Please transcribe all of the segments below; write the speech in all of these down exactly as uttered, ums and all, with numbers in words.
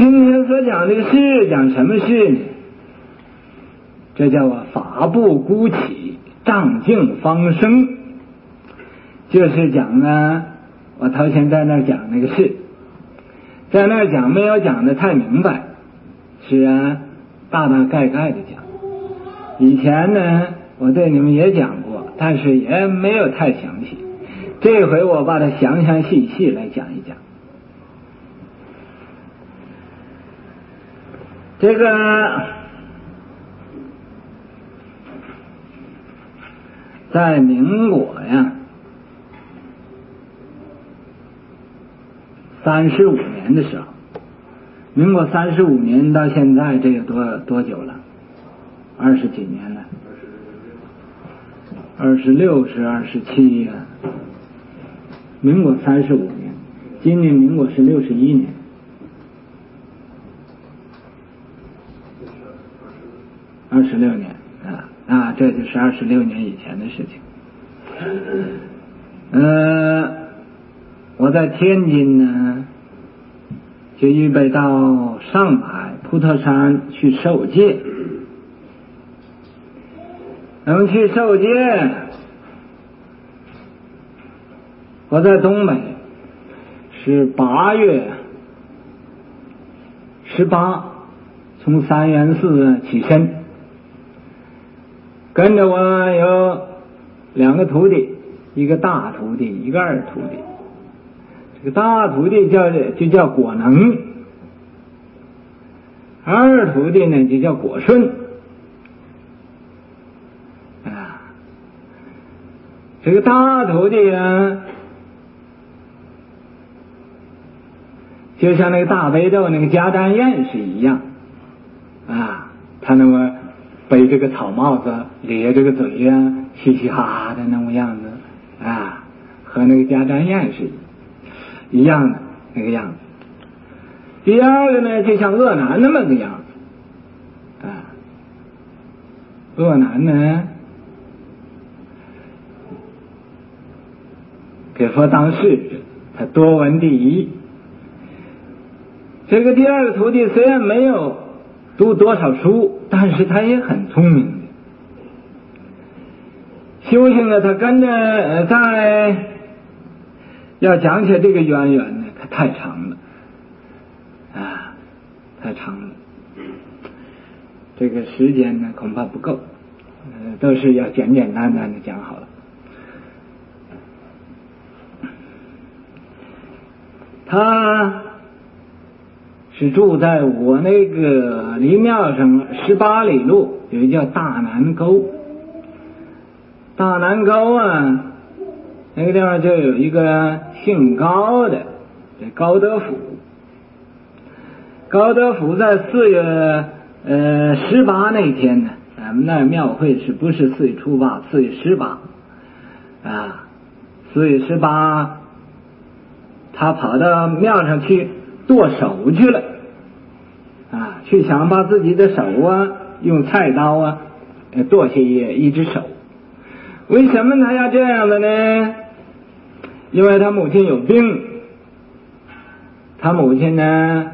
今天所讲这个事，讲什么事呢？这叫啊法不孤起，丈径方生，就是讲呢，我头前在那儿讲那个事，在那儿讲没有讲的太明白，是啊，大大概概的讲。以前呢，我对你们也讲过，但是也没有太详细。这回我把它详详细细来讲一讲。这个在民国呀，三十五年的时候，民国三十五年到现在，这有多多久了？二十几年了，二十六是二十七呀。民国三十五年，今年民国是六十一年。二十六年啊，啊，这就是二十六年以前的事情。呃，我在天津呢，就预备到上海普陀山去受戒。那么去受戒，我在东北是八月十八，从三元寺起身。跟着我有两个徒弟，一个大徒弟，一个二徒弟。这个大徒弟叫就叫果能，二徒弟呢就叫果顺。啊，这个大徒弟啊，就像那个大悲咒那个迦旃延是一样啊，他那么背这个草帽子，咧这个嘴啊，嘻嘻哈哈的那么样子啊，和那个迦旃延是一样的那个样子。第二个呢，就像鄂南那么个样子啊，鄂南呢给佛当侍者，他多闻第一。这个第二个徒弟虽然没有读多少书，但是他也很聪明的。修行呢，他跟着在要讲起这个渊源呢，它太长了啊，太长了。这个时间呢，恐怕不够，呃，都是要简简单单的讲好了。他是住在我那个离庙上十八里路，有一个叫大南沟。大南沟啊，那个地方就有一个姓高的，这高德甫。高德甫在四月呃十八那天呢，咱们那庙会是不是四月初八？四月十八啊，四月十八，他跑到庙上去剁手去了。啊，去想把自己的手啊，用菜刀啊，剁下一一只手。为什么他要这样的呢？因为他母亲有病，他母亲呢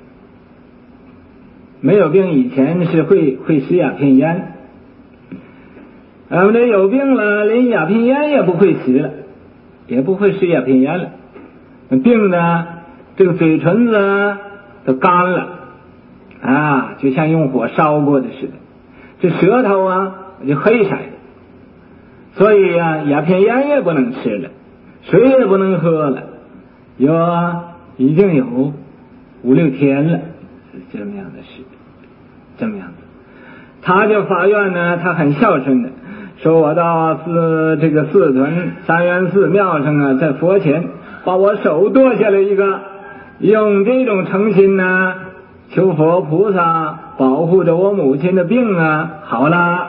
没有病以前是会会使鸦片烟，呃，这有病了，连鸦片烟也不会使了，也不会使鸦片烟了。病呢，这个嘴唇子啊都干了。啊，就像用火烧过的似的，这舌头啊就黑色的，所以啊，鸦片烟也不能吃了，水也不能喝了，有啊，已经有五六天了，是这么样的事，这么样子。他就法院呢，他很孝顺的，说我到寺这个寺屯三元寺庙上啊，在佛前把我手剁下来一个，用这种诚心呢。求佛菩萨保护着我母亲的病啊，好了。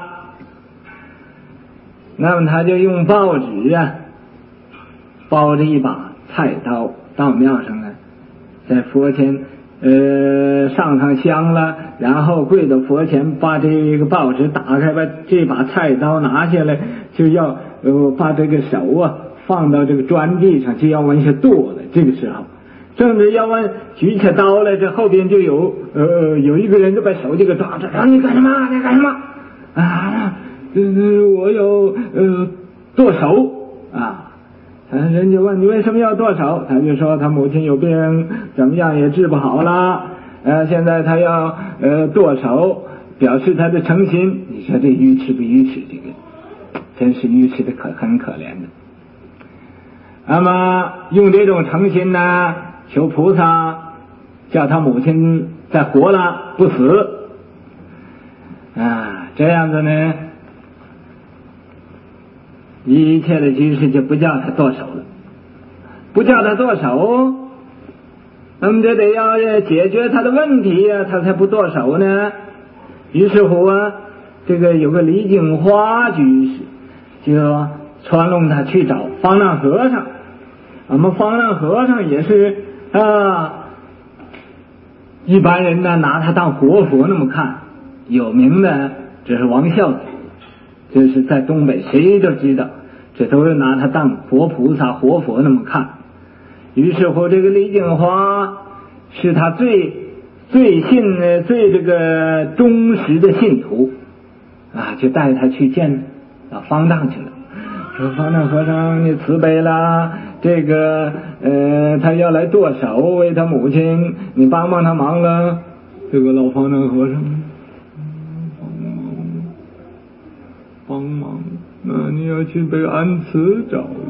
那么他就用报纸啊，包着一把菜刀到庙上啊，在佛前呃上上香了，然后跪到佛前，把这个报纸打开，把这把菜刀拿下来，就要呃把这个手啊放到这个砖地上，就要往下剁了。这个时候， 正是要问举起刀来，这后边就有呃有一个人就把手就给抓着，说你干什么？你干什么？啊，嗯，我有呃剁手啊。人家问你为什么要剁手，他就说他母亲有病，怎么样也治不好了，呃，现在他要呃剁手，表示他的诚心。你说这愚痴不愚痴？这个真是愚痴的可很可怜的。那么用这种诚心呢，求菩萨叫他母亲再活了不死啊，这样子呢，一切的居士就不叫他剁手了，不叫他剁手，那么这得要解决他的问题呀、啊，他才不剁手呢。于是乎啊，这个有个李景花居士就传弄他去找方丈和尚。我们方丈和尚也是啊，一般人呢拿他当活佛那么看，有名的这是王孝子，这是在东北谁都知道，这都是拿他当活菩萨活佛那么看。于是乎这个李景华是他最最信的最这个忠实的信徒啊，就带他去见啊方丈去了，说方丈和尚你慈悲啦，这个呃他要来剁手为他母亲，你帮帮他忙了。这个老方丈和尚帮忙帮忙，那你要去被安慈找来。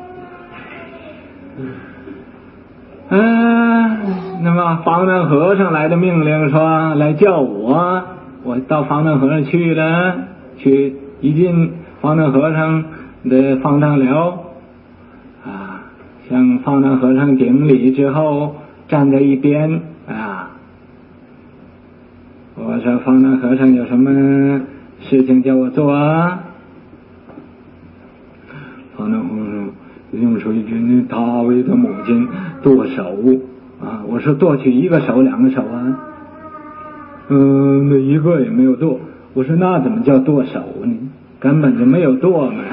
嗯、呃，那么方丈和尚来的命令说来叫我，我到方丈和尚去了，去一进方丈和尚的方丈寮啊，向方丈和尚顶礼之后，站在一边啊。我说方丈和尚有什么事情叫我做啊？方丈和尚用说一句，他为他母亲剁手啊。我说剁去一个手两个手啊？嗯，那一个也没有剁。我说那怎么叫剁手呢？根本就没有剁嘛。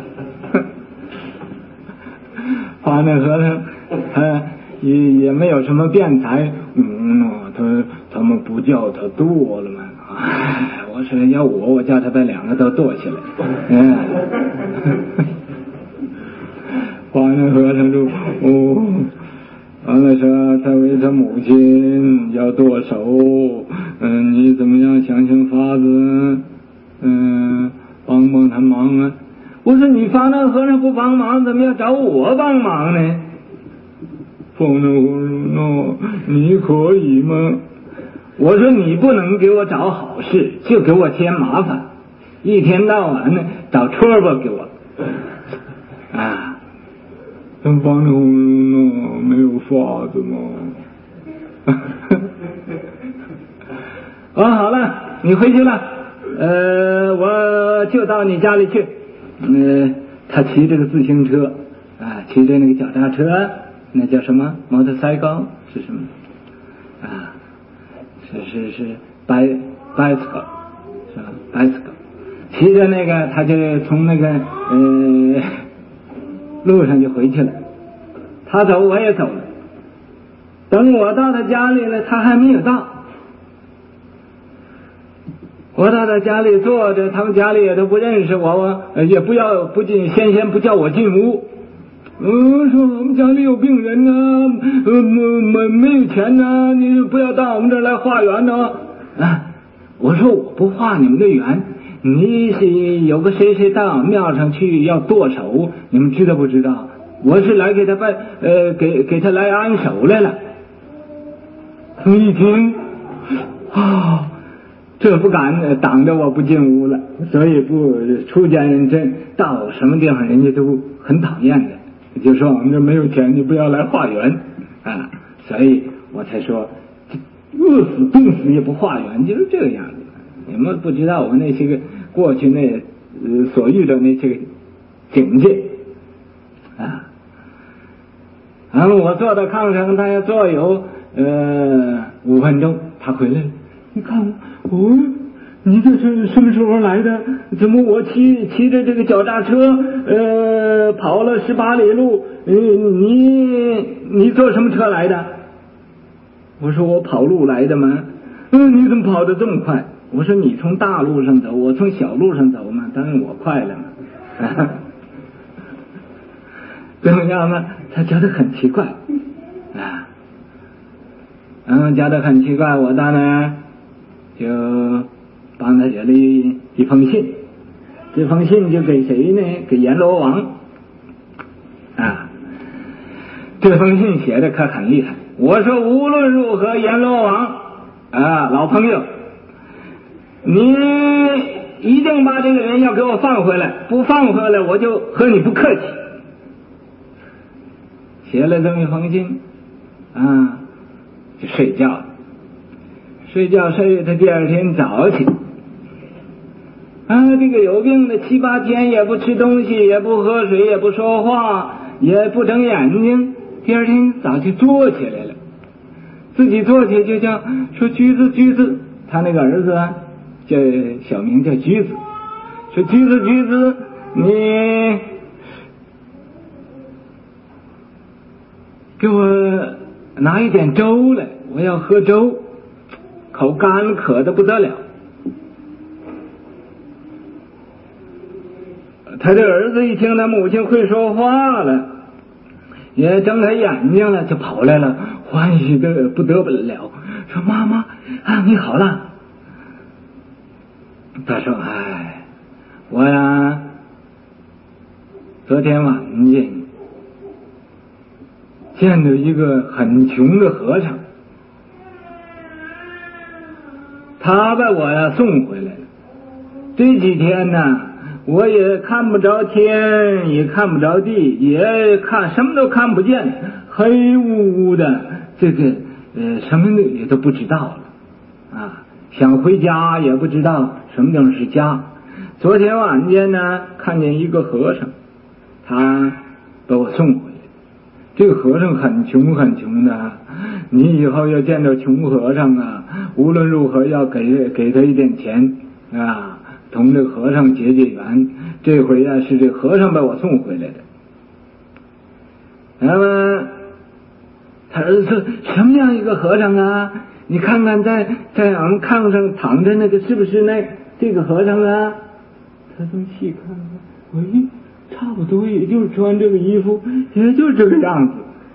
方丈和尚他也也没有什么辩才，嗯，他他们不叫他剁了嘛。哎，我说要我我叫他把两个都剁起来。嗯，方丈和尚就哦，完了说他为他母亲要剁手，嗯，你怎么样想想法子，嗯，帮帮他忙啊。我说你方丈和尚不帮忙，怎么要找我帮忙呢？方丈和尚，那你可以吗？我说你不能给我找好事，就给我添麻烦，一天到晚呢找 trouble 给我啊。但方丈和尚那没有法子嘛。哦，好了，你回去了，呃，我就到你家里去。呃，他骑这个自行车啊，骑着那个脚踏车，那叫什么 motorcycle 是什么啊？是是是 bi bicycle 是吧 bicycle， 骑着那个他就从那个呃路上就回去了。他走我也走了，等我到他家里了，他还没有到。我到他家里坐着，他们家里也都不认识我，也不要不进，先先不叫我进屋。嗯，说我们家里有病人呢、啊，呃，没没有钱呢、啊，你不要到我们这儿来化缘呢、啊。啊，我说我不化你们的缘，你是有个谁谁到庙上去要剁手，你们知道不知道？我是来给他办，呃，给给他来安手来了。他们一听啊。这不敢挡着我不进屋了，所以不出家人真到什么地方人家都很讨厌的，就说我们这没有钱，你不要来化缘啊，所以我才说饿死冻死也不化缘，就是这个样子。你们不知道我那些个过去那呃所遇的那些个境界啊。然后我坐到炕上，大概坐有呃五分钟，他回来了。你看我， 你这是什么时候来的？怎么我骑骑着这个脚踏车，呃，跑了十八里路，呃，你你坐什么车来的？我说我跑路来的吗？嗯，你怎么跑得这么快？我说你从大路上走，我从小路上走嘛，当然我快了嘛。怎么样呢？他觉得很奇怪啊，嗯，觉得很奇怪，我当然就帮他写了一一封信，这封信就给谁呢？给阎罗王啊。这封信写的可很厉害。我说无论如何，阎罗王啊，老朋友，你一定把这个人要给我放回来，不放回来我就和你不客气。写了这么一封信啊，就睡觉了。睡觉睡他第二天早起啊，这个有病的七八天也不吃东西，也不喝水，也不说话，也不睁眼睛，第二天早就坐起来了，自己坐起就叫说橘子橘子，他那个儿子啊叫小名叫橘子，说橘子橘子，你给我拿一点粥来，我要喝粥，口干渴得不得了。他的儿子一听他母亲会说话了，也睁开眼睛了，就跑来了，欢喜的不得了，说妈妈啊，你好了。他说哎，我呀昨天晚间见到一个很穷的和尚，他把我呀送回来了。这几天呢，我也看不着天，也看不着地，也看什么都看不见，黑乎乎的，这个呃什么也都不知道了啊。想回家也不知道什么地方是家。昨天晚间呢，看见一个和尚，他把我送回来。这个和尚很穷很穷的，你以后要见到穷和尚啊，无论如何要给给他一点钱啊，同这个和尚结结缘。这回啊是这个和尚把我送回来的。那么他儿子说什么样一个和尚啊？你看看在在我们炕上躺着那个是不是那这个和尚啊？他这么细看看，喂，差不多也就是穿这个衣服，也就是这个样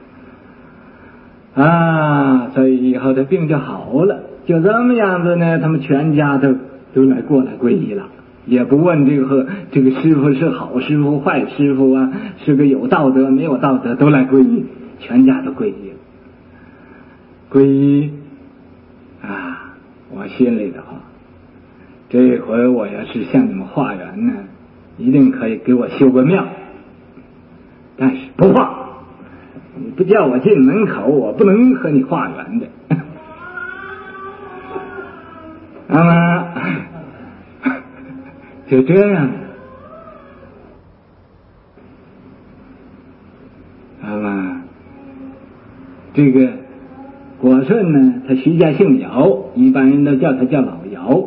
子啊，所以以后他病就好了。就这么样子呢，他们全家都都来过来皈依了，也不问这个这个师傅是好师傅坏师傅啊，是个有道德没有道德，都来皈依，全家都皈依了。皈依啊，我心里的话，这回我要是向你们化缘呢，一定可以给我修个庙，但是不化，你不叫我进门口，我不能和你化缘的。那么就这样，那么这个果顺呢，他徐家姓姚，一般人都叫他叫老姚。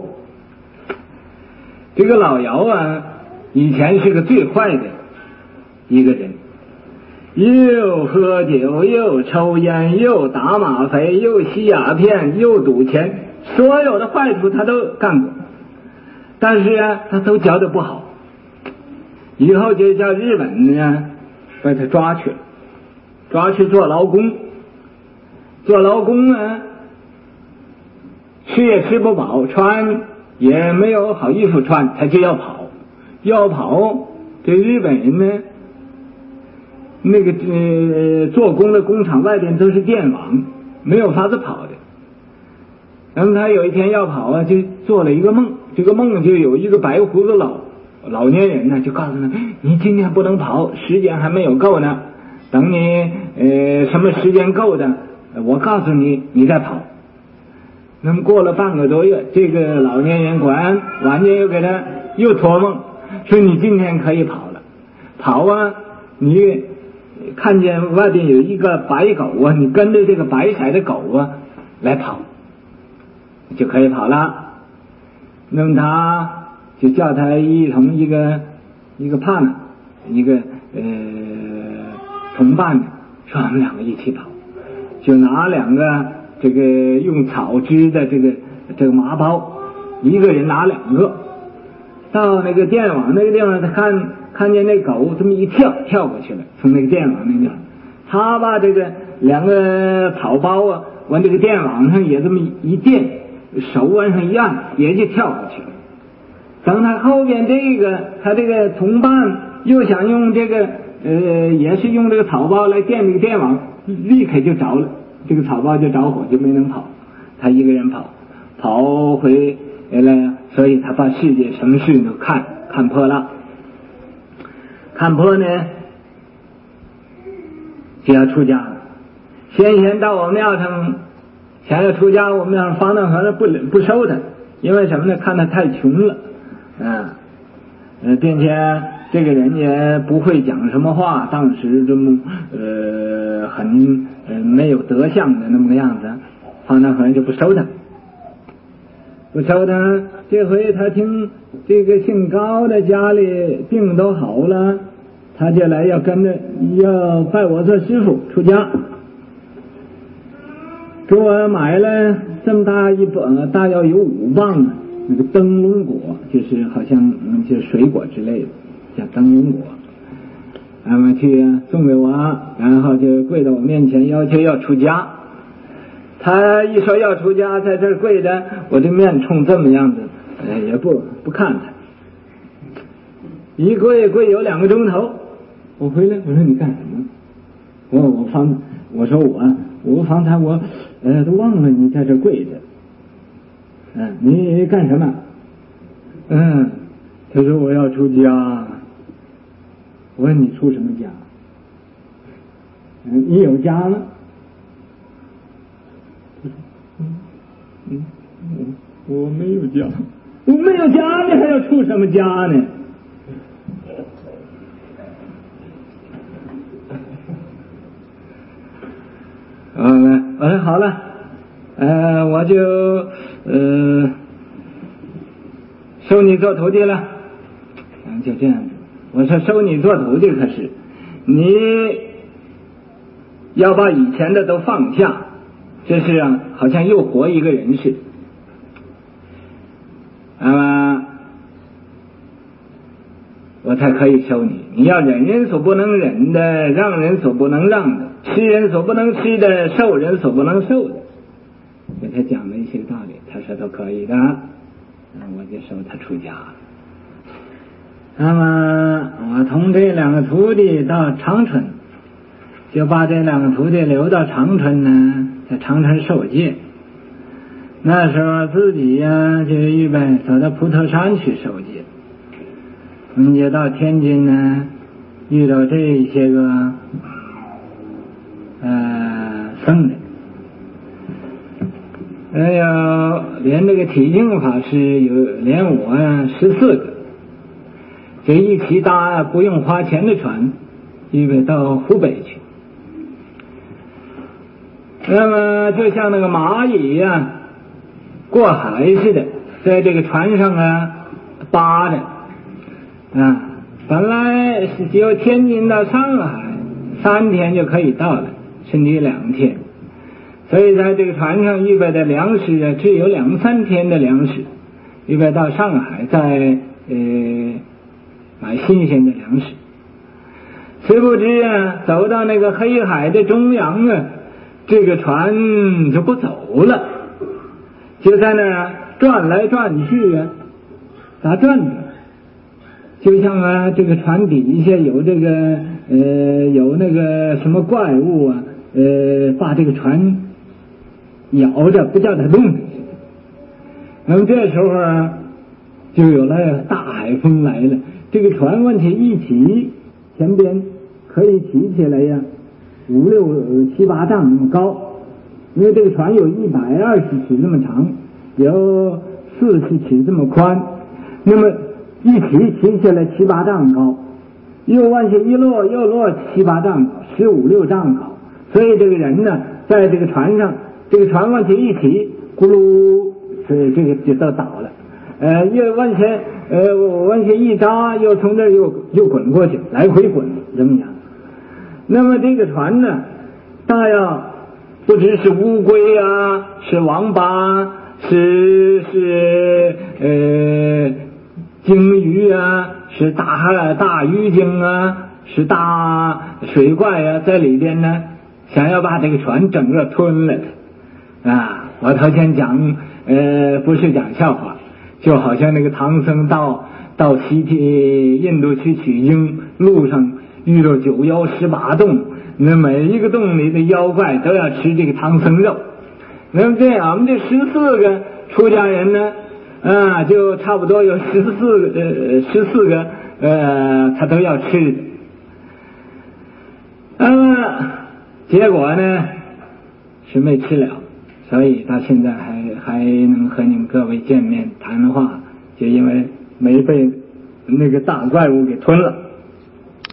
这个老姚啊，以前是个最坏的一个人，又喝酒，又抽烟，又打吗啡，又吸鸦片，又赌钱，所有的坏处他都干过。但是啊，他都教得不好，以后就叫日本呢把他抓去了，抓去做劳工。做劳工啊，吃也吃不饱，穿也没有好衣服穿，他就要跑，要跑。这日本人呢，那个呃做工的工厂外边都是电网，没有法子跑的。然后他有一天要跑啊，就做了一个梦，这个梦就有一个白胡子老老年人呢，就告诉他，你今天不能跑，时间还没有够呢，等你呃什么时间够的，我告诉你，你再跑。那么过了半个多月，这个老年人果然晚间又给他又托梦，说你今天可以跑了，跑啊，你看见外边有一个白狗啊，你跟着这个白色的狗啊来跑，就可以跑了。 那么他就叫他一同一个一个partner，一个呃同伴，说我们两个一起跑，就拿两个这个用草织的这个这个麻包，一个人拿两个，到那个电网那个地方，他看看见那狗这么一跳跳过去了，从那个电网那地方，他把这个两个草包啊往这个电网上也这么一垫，手往上一按，也就跳过去了。等他后边这个他这个同伴又想用这个呃也是用这个草包来垫这个电网，立刻就着了，这个草包就着火，就没能跑，他一个人跑跑回来，所以他把世界什么事都看看破了。看破呢就要出家了。先前到我庙上想要出家，我们庙上方丈和尚不不收他，因为什么呢？看他太穷了啊，呃，并且这个人也不会讲什么话，当时这么呃很呃没有德相的那么个样子，方丈和尚就不收他，不收他。这回他听这个姓高的家里病都好了，他就来要跟着要拜我做师傅出家，给我买了这么大一本，大要有五磅啊，那个灯笼果，就是好像嗯就是水果之类的，叫灯笼果，那么去送给我，然后就跪到我面前要求要出家。他一说要出家，在这儿跪着，我这面冲这么样子，哎，也不不看他，一跪跪有两个钟头。我回来，我说你干什么？我我方我说我我方才我呃都忘了你在这跪着，嗯、呃，你干什么？嗯，他说我要出家。我问你出什么家？嗯，你有家吗？嗯嗯，我我没有家，我没有家，你还要出什么家呢？嗯，我说好了，呃，我就呃收你做徒弟了，嗯，就这样子。我说收你做徒弟，可是你要把以前的都放下，这是啊，好像又活一个人似的。那么我才可以收你。你要忍人所不能忍的，让人所不能让的，吃人所不能吃的，受人所不能受的。给他讲了一些道理，他说都可以的，那我就收他出家了。那么我同这两个徒弟到长春，就把这两个徒弟留到长春呢，在长春受戒。那时候自己呀、就预备走到普陀山去受戒。我们也到天津呢，遇到这些个呃僧人，哎呀，连这个体净法师有连我呀十四个，这一起搭不用花钱的船，预备到湖北去。那么就像那个蚂蚁呀、啊、过海似的，在这个船上啊扒着啊，本来是只有天津到上海三天就可以到了，甚至两天，所以在这个船上预备的粮食啊，只有两三天的粮食，预备到上海再呃买新鲜的粮食。谁不知啊，走到那个黑海的中央啊，这个船就不走了，就在那转来转去啊，打转着，就像啊这个船底下有这个呃有那个什么怪物啊，呃把这个船咬着不叫它动的。那么这时候啊，就有了大海风来了，这个船问题一起，前边可以起起来呀，五六七八丈那么高，因为这个船有一百二十尺这么长，有四十尺这么宽，那么一起起起来七八丈高，又往下一落又落七八丈高，十五六丈高，所以这个人呢，在这个船上，这个船往下一起，咕噜，所以这个就都倒了。 呃，又往前呃往前一扎，又从这儿又又滚过去，来回滚这么样。那么这个船呢，大要不只是乌龟啊，是王八，是是呃鲸鱼啊，是大大鱼鲸啊，是大水怪啊，在里边呢，想要把这个船整个吞了的啊！我头先讲呃不是讲笑话，就好像那个唐僧到到西天印度去取经，路上遇到九妖十八洞，那每一个洞里的妖怪都要吃这个唐僧肉。那么这样，我们这十四个出家人呢，啊，就差不多有十四个呃十四个呃，他都要吃的。那么结果呢是没吃了，所以到现在还还能和你们各位见面谈话，就因为没被那个大怪物给吞了。